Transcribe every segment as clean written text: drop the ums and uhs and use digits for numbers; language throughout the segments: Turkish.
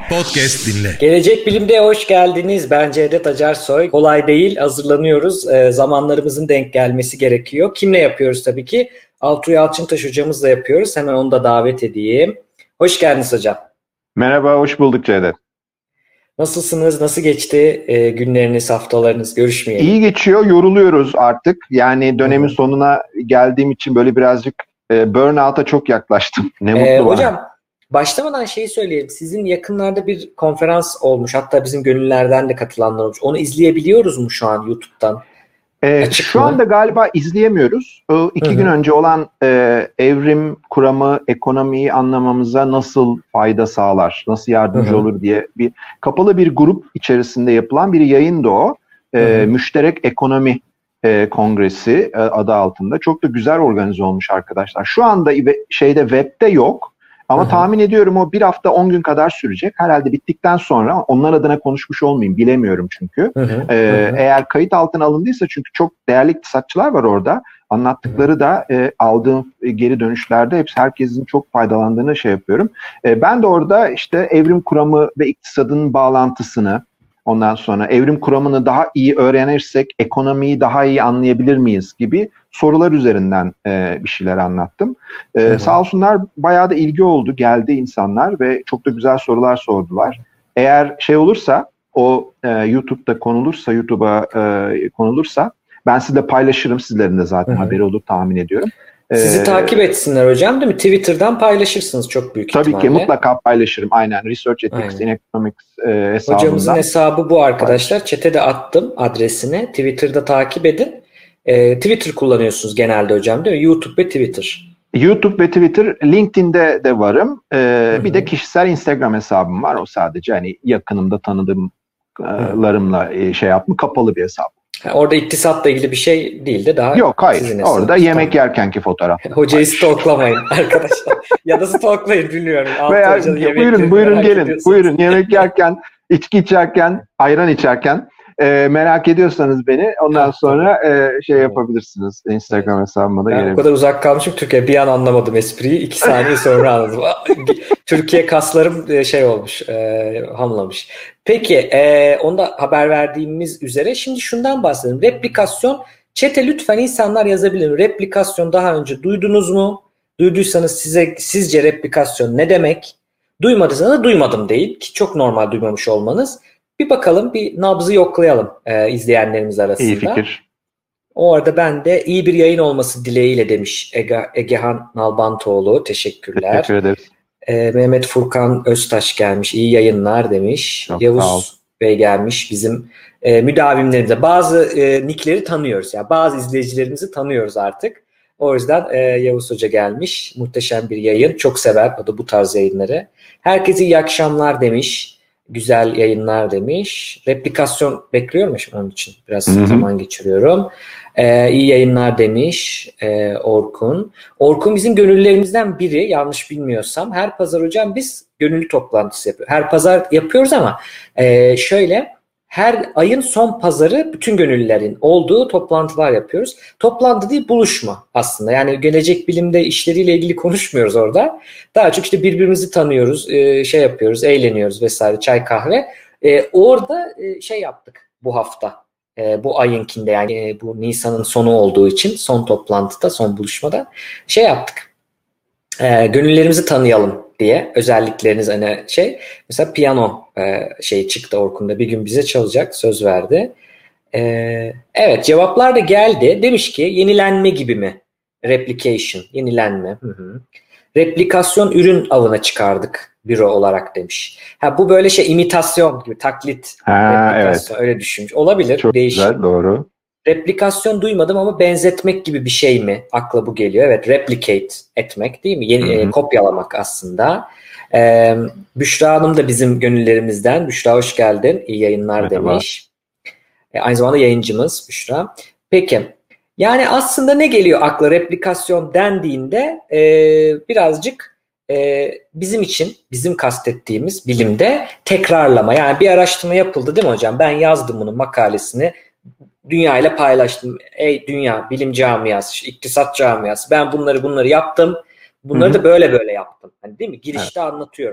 Podcast dinle. Gelecek Bilim'de hoş geldiniz. Ben Cevdet Acarsoy. Kolay değil, hazırlanıyoruz. Zamanlarımızın denk gelmesi gerekiyor. Kimle yapıyoruz tabii ki? Altuğ Yalçıntaş hocamızla yapıyoruz. Hemen onu da davet edeyim. Hoş geldiniz hocam. Merhaba, hoş bulduk Cevdet. Nasılsınız? Nasıl geçti günleriniz, haftalarınız? Görüşmeyelim. İyi geçiyor, yoruluyoruz artık. Yani dönemin sonuna geldiğim için böyle birazcık burnout'a çok yaklaştım. Ne mutlu bana. Hocam, başlamadan şeyi söyleyeyim. Sizin yakınlarda bir konferans olmuş. Hatta bizim gönüllerden de katılanlar olmuş. Onu izleyebiliyoruz mu şu an YouTube'dan? Şu anda galiba izleyemiyoruz. O 2 gün önce olan evrim kuramı, ekonomiyi anlamamıza nasıl fayda sağlar, nasıl yardımcı olur diye bir kapalı bir grup içerisinde yapılan bir yayındı o. Müşterek Ekonomi Kongresi adı altında. Çok da güzel organize olmuş arkadaşlar. Şu anda webde yok. Ama tahmin ediyorum o 1 hafta 10 gün kadar sürecek. Herhalde bittikten sonra onlar adına konuşmuş olmayayım. Bilemiyorum çünkü. Eğer kayıt altına alındıysa, çünkü çok değerli iktisatçılar var orada. Anlattıkları da aldığım geri dönüşlerde hepsi herkesin çok faydalandığını yapıyorum. Ben de orada işte evrim kuramı ve iktisadın bağlantısını, ondan sonra evrim kuramını daha iyi öğrenirsek ekonomiyi daha iyi anlayabilir miyiz gibi sorular üzerinden bir şeyler anlattım. Sağ olsunlar, bayağı da ilgi oldu. Geldi insanlar ve çok da güzel sorular sordular. Eğer olursa, o YouTube'da konulursa ben sizle paylaşırım. Sizlerin de zaten haberi olur tahmin ediyorum. Sizi takip etsinler hocam, değil mi? Twitter'dan paylaşırsınız çok büyük ihtimalle. Tabii ki mutlaka paylaşırım. Aynen. Research Ethics in Economics hesabından. Hocamızın hesabı bu arkadaşlar. Chat'e de attım adresini. Twitter'da takip edin. Twitter kullanıyorsunuz genelde hocam, değil mi? YouTube ve Twitter. YouTube ve Twitter, LinkedIn'de de varım. Bir de kişisel Instagram hesabım var. O sadece hani yakınımda tanıdığımlarımla kapalı bir hesap. Orada iktisatla ilgili bir şey değil de daha... Yok, hayır. Orada yemek yerkenki fotoğraf. Hocayı stalklamayın arkadaşlar. Ya da stalklayın, bilmiyorum. Veya buyurun gelin. Buyurun, yemek yerken, içki içerken, ayran içerken merak ediyorsanız beni, ondan sonra yapabilirsiniz. Instagram hesabıma da gelebilirsiniz. O kadar uzak kalmışım Türkiye. Bir an anlamadım espriyi. 2 saniye sonra anladım. Türkiye kaslarım olmuş, hamlamış. Peki, onda haber verdiğimiz üzere şimdi şundan bahsedelim. Replikasyon, chat'e lütfen insanlar yazabilir. Replikasyon daha önce duydunuz mu? Duyduysanız sizce replikasyon ne demek? Duymadıysanız duymadım deyin ki çok normal duymamış olmanız. Bir bakalım, bir nabzı yoklayalım izleyenlerimiz arasında. İyi fikir. O arada ben de iyi bir yayın olması dileğiyle demiş Egehan Nalbantoğlu. Teşekkürler. Teşekkür ederiz. Mehmet Furkan Öztaş gelmiş. İyi yayınlar demiş. Çok Yavuz Bey gelmiş. Bizim müdavimlerimize. Bazı nickleri tanıyoruz. Yani bazı izleyicilerimizi tanıyoruz artık. O yüzden Yavuz Hoca gelmiş. Muhteşem bir yayın. Çok sever o da bu tarz yayınları. Herkese iyi akşamlar demiş. Güzel yayınlar demiş. Replikasyon bekliyorum şimdi onun için. Biraz zaman geçiriyorum. İyi yayınlar demiş Orkun. Orkun bizim gönüllülerimizden biri, yanlış bilmiyorsam. Her pazar hocam biz gönüllü toplantısı yapıyoruz. Her pazar yapıyoruz ama her ayın son pazarı bütün gönüllülerin olduğu toplantılar yapıyoruz. Toplantı değil, buluşma aslında. Yani gelecek bilimde işleriyle ilgili konuşmuyoruz orada. Daha çok işte birbirimizi tanıyoruz, yapıyoruz, eğleniyoruz vesaire, çay kahve. Orada yaptık bu hafta. Bu ayınkinde, yani bu Nisan'ın sonu olduğu için son toplantıda, son buluşmada yaptık. Gönüllerimizi tanıyalım diye, özellikleriniz mesela piyano çıktı Orkun'da, bir gün bize çalacak, söz verdi. Evet, cevaplar da geldi. Demiş ki yenilenme gibi mi? Replication, yenilenme. Replikasyon ürün avına çıkardık büro olarak demiş. Bu böyle imitasyon gibi, taklit. Replikasyon, evet. Öyle düşünmüş. Olabilir. Çok değişik. Güzel, doğru. Replikasyon duymadım ama benzetmek gibi bir şey mi? Akla bu geliyor. Evet, replicate etmek değil mi? Kopyalamak aslında. Büşra Hanım da bizim gönüllerimizden. Büşra hoş geldin. İyi yayınlar. Merhaba. Demiş. Aynı zamanda yayıncımız Büşra. Peki. Yani aslında ne geliyor akla replikasyon dendiğinde birazcık bizim için, bizim kastettiğimiz bilimde tekrarlama. Yani bir araştırma yapıldı değil mi hocam? Ben yazdım bunun makalesini. Dünya ile paylaştım. Ey dünya, bilim camiası, iktisat camiası. Ben bunları yaptım. Bunları da böyle yaptım. Hani değil mi? Girişte anlatıyorum.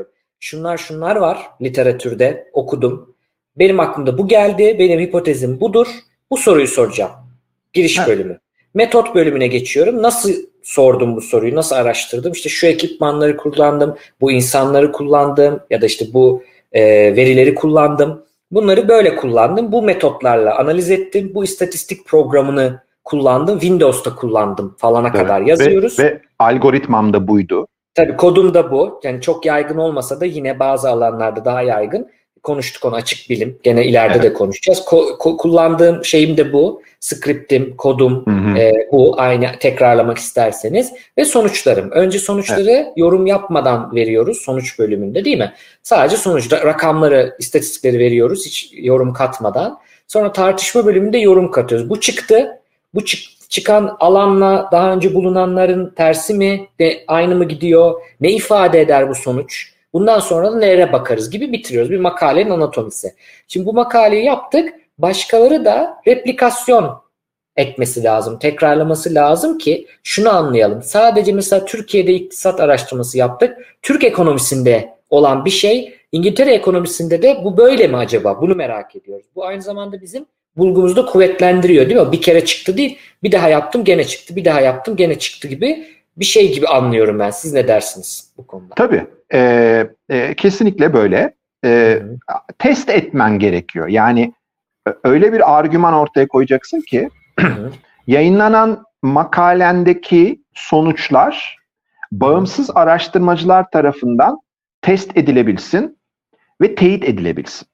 şunlar var literatürde okudum. Benim aklımda bu geldi. Benim hipotezim budur. Bu soruyu soracağım. Giriş bölümü. Metot bölümüne geçiyorum. Nasıl sordum bu soruyu? Nasıl araştırdım? İşte şu ekipmanları kullandım. Bu insanları kullandım. Ya da işte bu verileri kullandım. Bunları böyle kullandım. Bu metotlarla analiz ettim. Bu istatistik programını kullandım. Windows'ta kullandım falana kadar yazıyoruz. Ve algoritmam da buydu. Tabii kodum da bu. Yani çok yaygın olmasa da yine bazı alanlarda daha yaygın. Konuştuk onu, açık bilim. Gene ileride de konuşacağız. Kullandığım şeyim de bu. Script'im, kodum bu. Aynı tekrarlamak isterseniz. Ve sonuçlarım. Önce sonuçları yorum yapmadan veriyoruz sonuç bölümünde, değil mi? Sadece sonuçta rakamları, istatistikleri veriyoruz hiç yorum katmadan. Sonra tartışma bölümünde yorum katıyoruz. Bu çıktı. Bu çıkan alanla daha önce bulunanların tersi mi? Aynı mı gidiyor? Ne ifade eder bu sonuç? Bundan sonra da nereye bakarız gibi bitiriyoruz. Bir makalenin anatomisi. Şimdi bu makaleyi yaptık. Başkaları da replikasyon etmesi lazım. Tekrarlaması lazım ki şunu anlayalım. Sadece mesela Türkiye'de iktisat araştırması yaptık. Türk ekonomisinde olan bir şey İngiltere ekonomisinde de bu böyle mi acaba? Bunu merak ediyoruz. Bu aynı zamanda bizim bulgumuzu da kuvvetlendiriyor, değil mi? Bir kere çıktı değil, bir daha yaptım gene çıktı, bir daha yaptım gene çıktı gibi bir şey gibi anlıyorum ben. Siz ne dersiniz bu konuda? Tabii. Kesinlikle böyle. Test etmen gerekiyor. Yani öyle bir argüman ortaya koyacaksın ki yayınlanan makalendeki sonuçlar bağımsız araştırmacılar tarafından test edilebilsin ve teyit edilebilsin.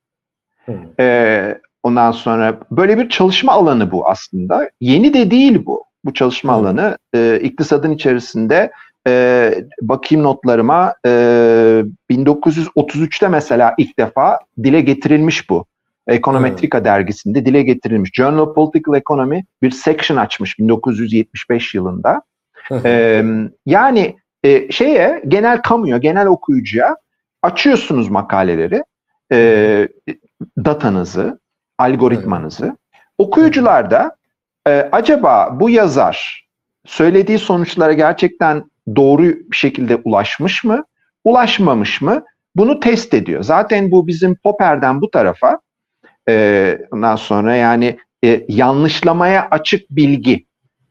Ondan sonra böyle bir çalışma alanı bu aslında. Yeni de değil bu. Bu çalışma alanı iktisadın içerisinde bakayım notlarıma 1933'te mesela ilk defa dile getirilmiş bu. Ekonometrika dergisinde dile getirilmiş. Journal of Political Economy bir section açmış 1975 yılında. Yani genel kamuya, genel okuyucuya açıyorsunuz makaleleri, datanızı, algoritmanızı. Okuyucular da acaba bu yazar söylediği sonuçlara gerçekten doğru bir şekilde ulaşmış mı, ulaşmamış mı? Bunu test ediyor. Zaten bu bizim Popper'den bu tarafa ondan sonra yani yanlışlamaya açık bilgi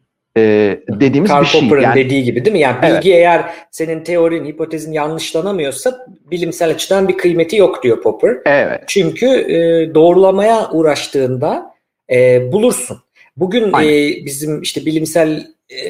dediğimiz Karl bir şey. Popper'ın yani, dediği gibi değil mi? Yani bilgi eğer senin teorin, hipotezin yanlışlanamıyorsa bilimsel açıdan bir kıymeti yok diyor Popper. Evet. Çünkü doğrulamaya uğraştığında bulursun. Bugün bizim işte bilimsel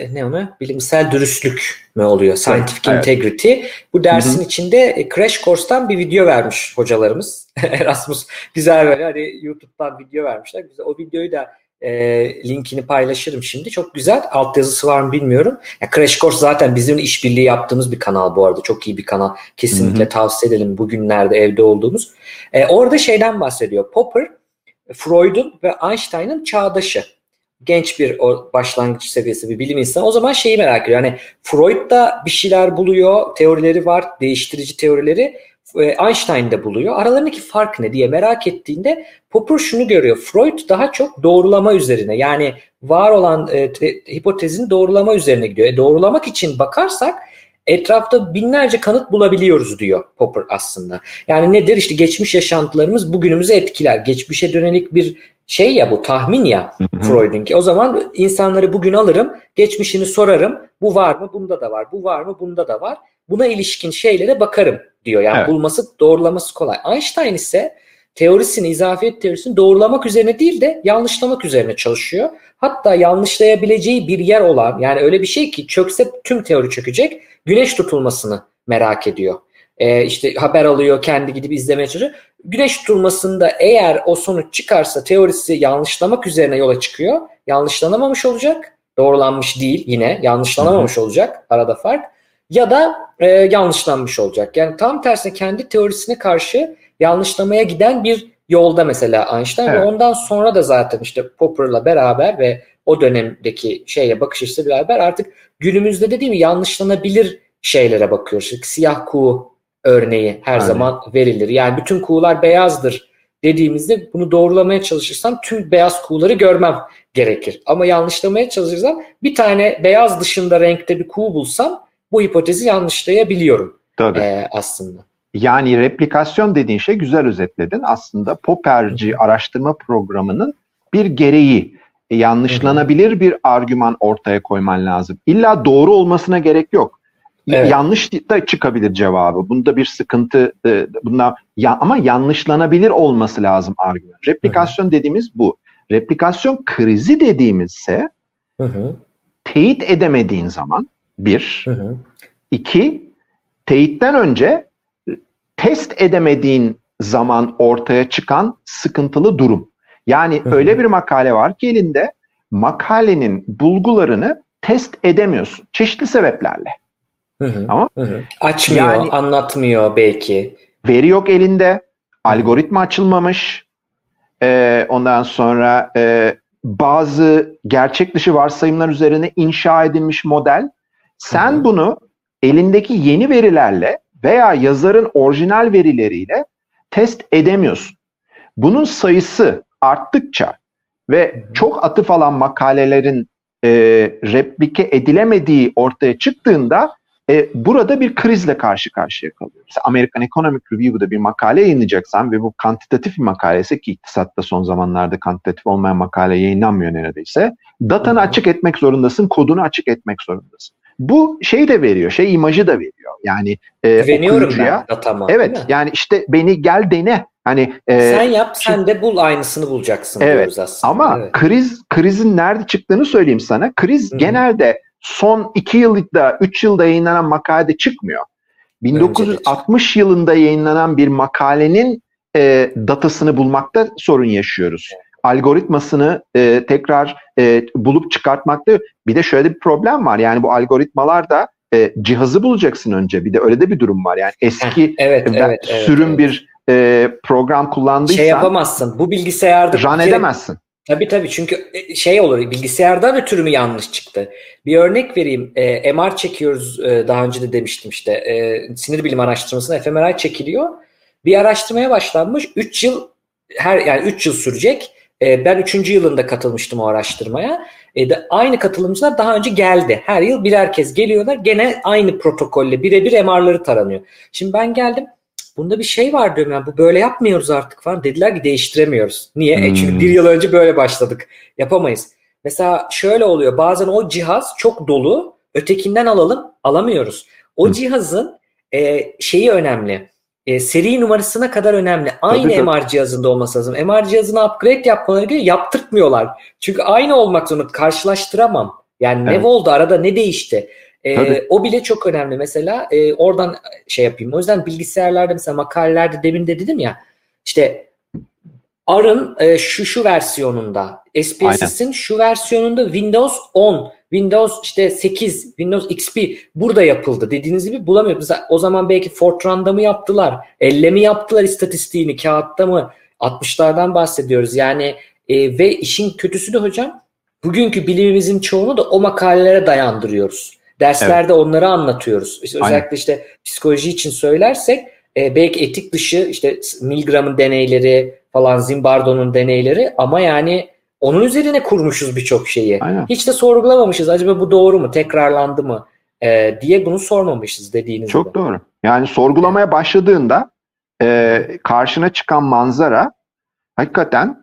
bilimsel dürüstlük mü oluyor? Scientific Integrity. Bu dersin içinde Crash Course'tan bir video vermiş hocalarımız. Erasmus güzel böyle hani YouTube'dan video vermişler. Güzel. O videoyu da linkini paylaşırım şimdi. Çok güzel. Altyazısı var mı bilmiyorum. Ya Crash Course zaten bizim işbirliği yaptığımız bir kanal bu arada. Çok iyi bir kanal. Kesinlikle tavsiye edelim bugünlerde evde olduğumuz. Orada şeyden bahsediyor. Popper, Freud'un ve Einstein'ın çağdaşı. Genç bir başlangıç seviyesi bir bilim insanı. O zaman şeyi merak ediyor. Yani Freud da bir şeyler buluyor. Teorileri var. Değiştirici teorileri. Einstein de buluyor. Aralarındaki fark ne diye merak ettiğinde Popper şunu görüyor. Freud daha çok doğrulama üzerine, yani var olan hipotezin doğrulama üzerine gidiyor. Doğrulamak için bakarsak etrafta binlerce kanıt bulabiliyoruz diyor Popper aslında. Yani nedir? İşte geçmiş yaşantılarımız bugünümüzü etkiler. Geçmişe dönelik bir şey ya, bu tahmin ya Freud'unki. O zaman insanları bugün alırım, geçmişini sorarım. Bu var mı? Bunda da var. Bu var mı? Bunda da var. Buna ilişkin şeylere bakarım diyor. Yani bulması, doğrulaması kolay. Einstein ise teorisini, izafiyet teorisini doğrulamak üzerine değil de yanlışlamak üzerine çalışıyor. Hatta yanlışlayabileceği bir yer olan, yani öyle bir şey ki çökse tüm teori çökecek, güneş tutulmasını merak ediyor. İşte haber alıyor, kendi gidip izlemeye çalışıyor. Güneş tutulmasında eğer o sonuç çıkarsa teorisi yanlışlamak üzerine yola çıkıyor. Yanlışlanamamış olacak. Doğrulanmış değil, yine yanlışlanamamış olacak. Arada fark. Ya da yanlışlanmış olacak. Yani tam tersine kendi teorisine karşı yanlışlamaya giden bir yolda mesela Einstein. Ve ondan sonra da zaten işte Popper'la beraber ve o dönemdeki bakış açısıyla beraber artık günümüzde de değil mi yanlışlanabilir şeylere bakıyoruz. İşte siyah kuğu örneği her zaman verilir. Yani bütün kuğular beyazdır dediğimizde bunu doğrulamaya çalışırsam tüm beyaz kuğuları görmem gerekir. Ama yanlışlamaya çalışırsam bir tane beyaz dışında renkte bir kuğu bulsam bu hipotezi yanlışlayabiliyorum aslında. Yani replikasyon dediğin şey güzel özetledin. Aslında Popperci araştırma programının bir gereği. Yanlışlanabilir bir argüman ortaya koyman lazım. İlla doğru olmasına gerek yok. Evet. Yanlış da çıkabilir cevabı. Bunda bir sıkıntı, ama yanlışlanabilir olması lazım argüman. Replikasyon dediğimiz bu. Replikasyon krizi dediğimizse teyit edemediğin zaman bir, iki, teyitten önce test edemediğin zaman ortaya çıkan sıkıntılı durum. Yani öyle bir makale var ki elinde, makalenin bulgularını test edemiyorsun. Çeşitli sebeplerle. Ama açmıyor, yani, anlatmıyor belki. Veri yok elinde, algoritma açılmamış. Ondan sonra bazı gerçek dışı varsayımlar üzerine inşa edilmiş model. Sen bunu elindeki yeni verilerle veya yazarın orijinal verileriyle test edemiyorsun. Bunun sayısı arttıkça ve çok atıf alan makalelerin replike edilemediği ortaya çıktığında burada bir krizle karşı karşıya kalıyoruz. Mesela American Economic Review'da bir makale yayınlayacaksan ve bu kantitatif bir makale ise, ki iktisatta son zamanlarda kantitatif olmayan makale yayınlanmıyor neredeyse, datanı açık etmek zorundasın, kodunu açık etmek zorundasın. Bu şey de veriyor, imajı da veriyor. Yani okuyucuya, ben datama. Evet, yani işte beni gel dene. Hani sen yap, sen de bul, aynısını bulacaksın diyoruz aslında. Ama krizin nerede çıktığını söyleyeyim sana. Kriz genelde son 2 yılda, 3 yılda yayınlanan makalede çıkmıyor. 1960 yılında yayınlanan bir makalenin datasını bulmakta sorun yaşıyoruz. Algoritmasını tekrar bulup çıkartmakta. Bir de şöyle bir problem var. Yani bu algoritmalarda cihazı bulacaksın önce. Bir de öyle de bir durum var. Yani eski sürüm bir program kullandıysan yapamazsın. Bu bilgisayarda run edemezsin. Tabii çünkü olur, bilgisayardan ötürü mü yanlış çıktı? Bir örnek vereyim. MR çekiyoruz, daha önce de demiştim işte. Sinir bilim araştırmasında fMRI çekiliyor. Bir araştırmaya başlanmış. 3 yıl 3 yıl sürecek. Ben 3. yılında katılmıştım o araştırmaya. Aynı katılımcılar daha önce geldi. Her yıl birer kez geliyorlar. Gene aynı protokolle birebir MR'ları taranıyor. Şimdi ben geldim. Bunda bir şey var diyorum, yani bu böyle yapmıyoruz artık falan. Dediler ki değiştiremiyoruz. Niye? Çünkü 1 yıl önce böyle başladık. Yapamayız. Mesela şöyle oluyor. Bazen o cihaz çok dolu. Ötekinden alamıyoruz. O cihazın şeyi önemli. Seri numarasına kadar önemli. Aynı MR cihazında olması lazım. MR cihazına upgrade yapmaları gerekiyor. Yaptırtmıyorlar. Çünkü aynı olmak zorunda. Karşılaştıramam. Yani ne oldu arada, ne değişti? O bile çok önemli mesela. Oradan yapayım. O yüzden bilgisayarlarda mesela makalelerde demin de dedim ya, işte R'ın şu versiyonunda, SPSS'in şu versiyonunda Windows 10, Windows 8, Windows XP burada yapıldı dediğiniz gibi bulamıyoruz. Mesela o zaman belki Fortran'da mı yaptılar? Elle mi yaptılar istatistiğini? Kağıtta mı? 60'lardan bahsediyoruz. Yani ve işin kötüsü de hocam, bugünkü bilimimizin çoğunu da o makalelere dayandırıyoruz. Derslerde onları anlatıyoruz. Özellikle psikoloji için söylersek belki etik dışı Milgram'ın deneyleri falan, Zimbardo'nun deneyleri, ama yani onun üzerine kurmuşuz birçok şeyi. Aynen. Hiç de sorgulamamışız. Acaba bu doğru mu? Tekrarlandı mı? Diye bunu sormamışız dediğiniz gibi. Çok doğru. Yani sorgulamaya başladığında karşına çıkan manzara hakikaten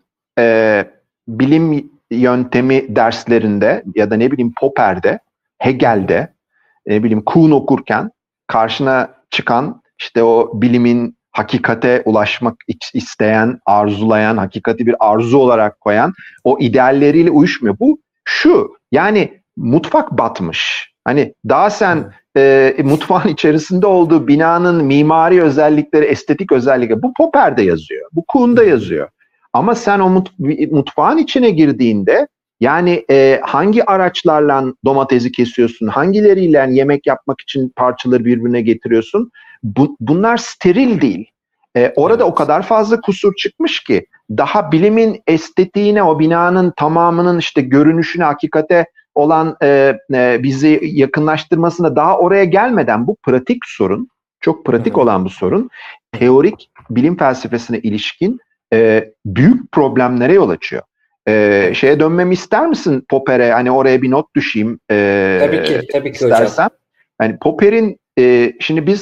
bilim yöntemi derslerinde ya da Popper'de, Hegel'de, Kuhn okurken karşına çıkan o bilimin hakikate ulaşmak isteyen, arzulayan, hakikati bir arzu olarak koyan o idealleriyle uyuşmuyor. Bu yani mutfak batmış. Hani daha sen mutfağın içerisinde olduğu binanın mimari özellikleri, estetik özellikleri, bu Popper'de yazıyor. Bu Kuhn'da yazıyor. Ama sen o mutfağın içine girdiğinde, yani hangi araçlarla domatesi kesiyorsun, hangileriyle yemek yapmak için parçaları birbirine getiriyorsun, bunlar steril değil. Orada o kadar fazla kusur çıkmış ki daha bilimin estetiğine, o binanın tamamının görünüşüne, hakikate olan bizi yakınlaştırmasına daha oraya gelmeden bu pratik sorun, çok pratik olan bu sorun, teorik bilim felsefesine ilişkin büyük problemlere yol açıyor. Şeye dönmemi ister misin Popper'e? Hani oraya bir not düşeyim. Tabii ki istersen. hocam. Yani Popper'in şimdi biz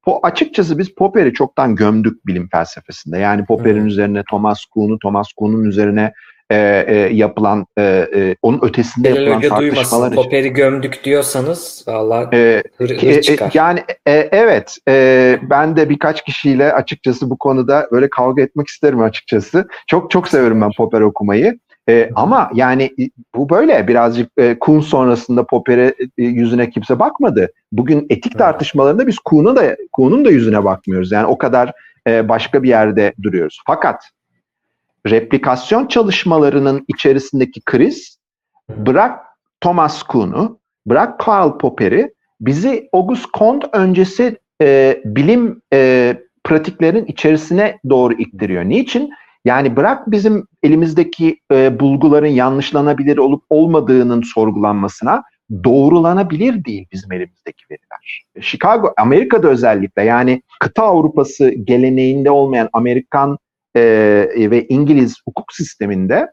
Açıkçası biz Popper'i çoktan gömdük bilim felsefesinde. Yani Popper'in üzerine Thomas Kuhn'un üzerine yapılan, onun ötesinde Celal yapılan Hoca duymasın. tartışmalar için. Popper'i gömdük diyorsanız vallahi hır çıkar. Yani evet, ben de birkaç kişiyle açıkçası bu konuda böyle kavga etmek isterim açıkçası. Çok çok severim ben Popper okumayı. Ama yani bu böyle birazcık Kuhn sonrasında Popper'e yüzüne kimse bakmadı. Bugün etik tartışmalarında biz Kuhn'un da yüzüne bakmıyoruz. Yani o kadar başka bir yerde duruyoruz. Fakat replikasyon çalışmalarının içerisindeki kriz, bırak Thomas Kuhn'u, bırak Karl Popper'i, bizi Auguste Comte öncesi bilim pratiklerin içerisine doğru ittiriyor. Niçin? Yani bırak bizim elimizdeki bulguların yanlışlanabilir olup olmadığının sorgulanmasına, doğrulanabilir değil bizim elimizdeki veriler. Amerika'da özellikle, yani kıta Avrupası geleneğinde olmayan Amerikan ve İngiliz hukuk sisteminde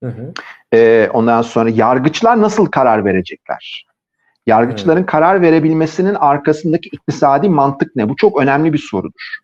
ondan sonra yargıçlar nasıl karar verecekler? Yargıçların karar verebilmesinin arkasındaki iktisadi mantık ne? Bu çok önemli bir sorudur.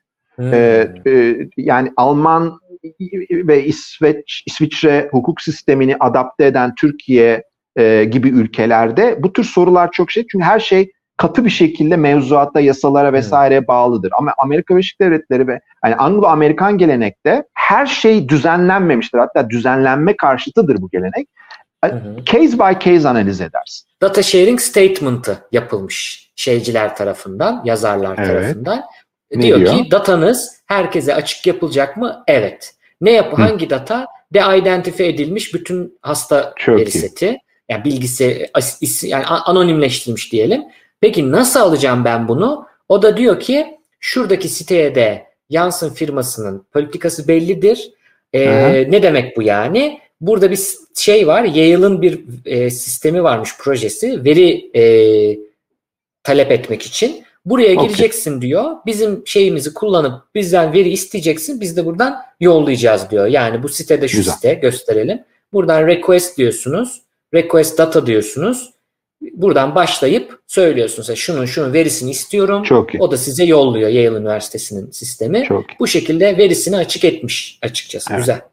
Yani Alman ve İsviçre hukuk sistemini adapte eden Türkiye gibi ülkelerde bu tür sorular çok çünkü her şey katı bir şekilde mevzuatta, yasalara vesaireye bağlıdır. Ama Amerika Birleşik Devletleri ve yani Anglo-Amerikan gelenekte her şey düzenlenmemiştir. Hatta düzenlenme karşıtıdır bu gelenek. Case by case analiz edersin. Data sharing statement'ı yapılmış şeyciler tarafından, yazarlar tarafından. Diyor ki datanız herkese açık yapılacak mı? Evet. Hangi data? De-identify edilmiş bütün hasta veri seti. Yani bilgisi, yani anonimleştirilmiş diyelim. Peki nasıl alacağım ben bunu? O da diyor ki şuradaki siteye de Janssen firmasının politikası bellidir. Ne demek bu yani? Burada bir şey var. Yale'ın bir sistemi varmış, projesi. Veri talep etmek için. Buraya gireceksin diyor. Bizim şeyimizi kullanıp bizden veri isteyeceksin. Biz de buradan yollayacağız diyor. Yani bu sitede şu site gösterelim. Buradan request diyorsunuz. Request data diyorsunuz. Buradan başlayıp söylüyorsunuz. Şunun verisini istiyorum. O da size yolluyor, Yale Üniversitesi'nin sistemi. Bu şekilde verisini açık etmiş açıkçası. Evet. Güzel.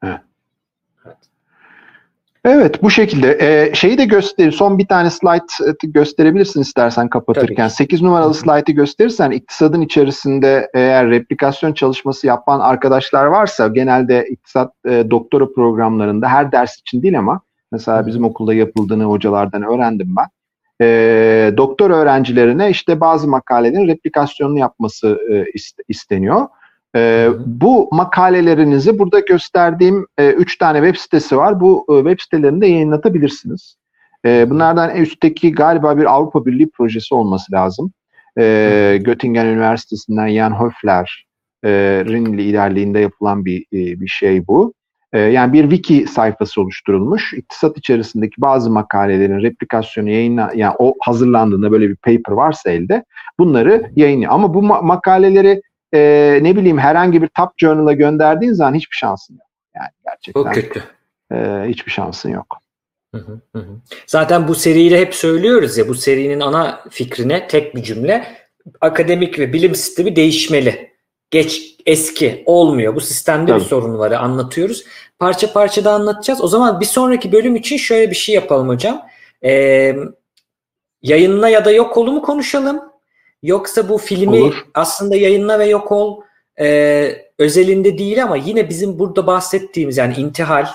Evet, bu şekilde. Şeyi de göstereyim. Son bir tane slide gösterebilirsin istersen kapatırken. 8 numaralı slide'ı gösterirsen, iktisadın içerisinde eğer replikasyon çalışması yapan arkadaşlar varsa, genelde iktisat doktora programlarında, her ders için değil ama mesela bizim okulda yapıldığını hocalardan öğrendim ben. Doktor öğrencilerine işte bazı makalelerin replikasyonunu yapması isteniyor. Bu makalelerinizi burada gösterdiğim 3 tane web sitesi var. Bu web sitelerinde yayınlatabilirsiniz. Bunlardan en üstteki galiba bir Avrupa Birliği projesi olması lazım. Göttingen Üniversitesi'nden Jan Höfler'in liderliğinde yapılan bir şey bu. Yani bir wiki sayfası oluşturulmuş. İktisat içerisindeki bazı makalelerin replikasyonu yani o hazırlandığında böyle bir paper varsa elde bunları yayınlıyor. Ama bu makaleleri ne bileyim herhangi bir top journal'a gönderdiğin zaman hiçbir şansın yok. Yani gerçekten. Çok kötü. Hiçbir şansın yok. Zaten bu seriyle hep söylüyoruz ya, bu serinin ana fikrine tek bir cümle: akademik ve bilim sistemi değişmeli. Eski olmuyor. Bu sistemde bir sorun var, anlatıyoruz. Parça parça da anlatacağız. O zaman bir sonraki bölüm için şöyle bir şey yapalım hocam. Yayınla ya da yok olu mu konuşalım? Yoksa bu filmi aslında yayınla ve yok ol özelinde değil ama yine bizim burada bahsettiğimiz, yani intihal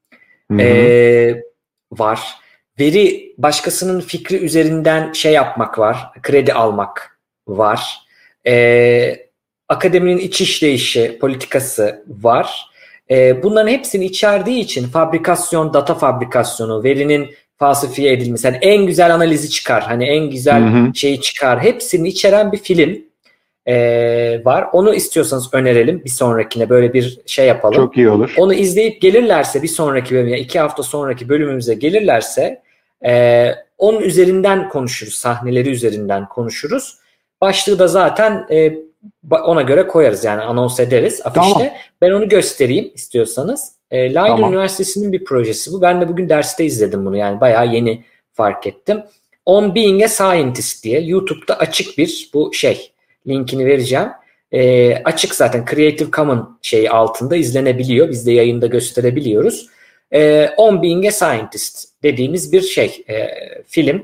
var. Veri, başkasının fikri üzerinden şey yapmak var. Kredi almak var. Akademinin iç işleyişi, politikası var. Bunların hepsini içerdiği için fabrikasyon, data fabrikasyonu, verinin falsifiye edilmesi, yani en güzel analizi çıkar, hani en güzel şeyi çıkar, hepsini içeren bir film var. Onu istiyorsanız önerelim bir sonrakine, böyle bir şey yapalım. Çok iyi olur. Onu izleyip gelirlerse bir sonraki bölüme, 2 hafta sonraki bölümümüze gelirlerse onun üzerinden konuşuruz, sahneleri üzerinden konuşuruz. Başlığı da zaten ona göre koyarız, yani anons ederiz afişte. Tamam. Ben onu göstereyim istiyorsanız. Leiden Üniversitesi'nin bir projesi bu. Ben de bugün derste izledim bunu, yani bayağı yeni fark ettim. On Being a Scientist diye YouTube'da açık bir bu şey. linkini vereceğim. Açık zaten Creative Commons şey altında izlenebiliyor. Biz de yayında gösterebiliyoruz. On Being a Scientist dediğimiz bir film.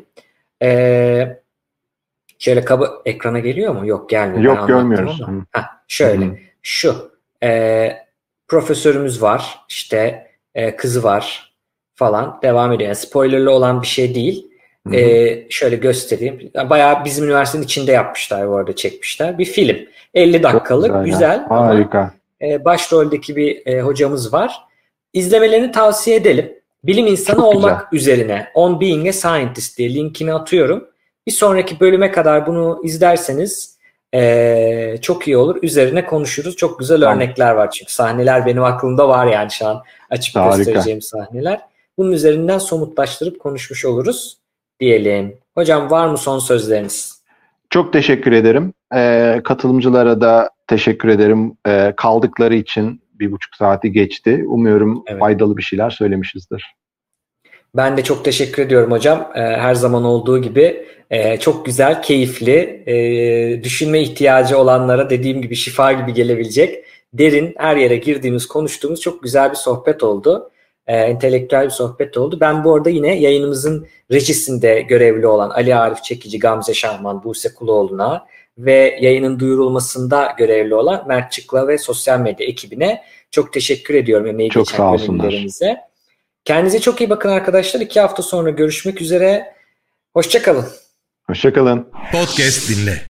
Şöyle ekrana geliyor mu? Yok, gelmiyor. Yok, görmüyoruz. Şöyle. Şu. Profesörümüz var. İşte kızı var falan. Devam ediyor. Yani spoilerlı olan bir şey değil. Şöyle göstereyim. Bayağı bizim üniversitenin içinde yapmışlar, bu arada çekmişler. Bir film. 50 dakikalık. Güzel. Harika. Ama başroldeki bir hocamız var. İzlemelerini tavsiye edelim. Bilim insanı çok olmak üzerine On Being a Scientist diye linkini atıyorum. Bir sonraki bölüme kadar bunu izlerseniz çok iyi olur. Üzerine konuşuruz. Çok güzel örnekler var çünkü. Sahneler benim aklımda var yani şu an. Açıp göstereceğim sahneler. Bunun üzerinden somutlaştırıp konuşmuş oluruz diyelim. Hocam, var mı son sözleriniz? Çok teşekkür ederim. Katılımcılara da teşekkür ederim. Kaldıkları için 1,5 saati geçti. Umuyorum faydalı bir şeyler söylemişizdir. Ben de çok teşekkür ediyorum hocam. Her zaman olduğu gibi çok güzel, keyifli, düşünme ihtiyacı olanlara dediğim gibi şifa gibi gelebilecek, derin, her yere girdiğimiz, konuştuğumuz çok güzel bir sohbet oldu. Entelektüel bir sohbet oldu. Ben bu arada yine yayınımızın rejisinde görevli olan Ali Arif Çekici, Gamze Şahman, Buse Kuloğlu'na ve yayının duyurulmasında görevli olan Mert Çıkla ve sosyal medya ekibine çok teşekkür ediyorum. Emeği geçen gönüllülerimize. Kendinize çok iyi bakın arkadaşlar. 2 hafta sonra görüşmek üzere. Hoşça kalın. Hoşça kalın. Podcast dinle.